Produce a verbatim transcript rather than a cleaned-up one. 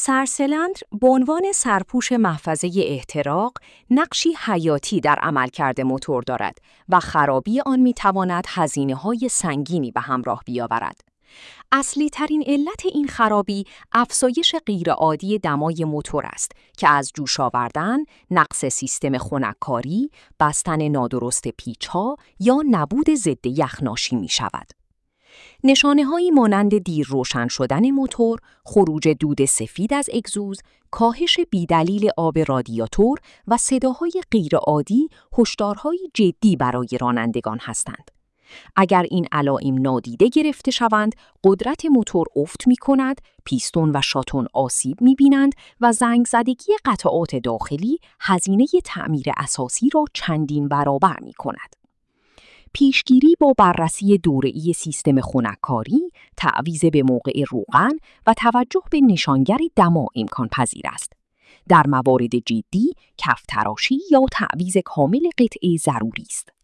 سرسیلندر به عنوان سرپوش محفظه احتراق نقشی حیاتی در عملکرد موتور دارد و خرابی آن می‌تواند هزینه‌های سنگینی به همراه بیاورد. اصلی ترین علت این خرابی افزایش غیرعادی دمای موتور است که از جوش آوردن، نقص سیستم خنک‌کاری، بستن نادرست پیچ‌ها یا نبود ضد یخ ناشی می‌شود. نشانه‌هایی مانند دیر روشن شدن موتور، خروج دود سفید از اگزوز، کاهش بیدلیل آب رادیاتور و صداهای غیرعادی هشدارهایی جدی برای رانندگان هستند. اگر این علائم نادیده گرفته شوند، قدرت موتور افت می‌کند، پیستون و شاتون آسیب می‌بینند و زنگ‌زدگی قطعات داخلی هزینه تعمیر اساسی را چندین برابر می‌کند. پیشگیری با بررسی دوره‌ای سیستم خنک‌کاری، تعویض به موقع روغن و توجه به نشانگر دما امکان پذیر است. در موارد جدی، کف تراشی یا تعویض کامل قطعه ضروری است.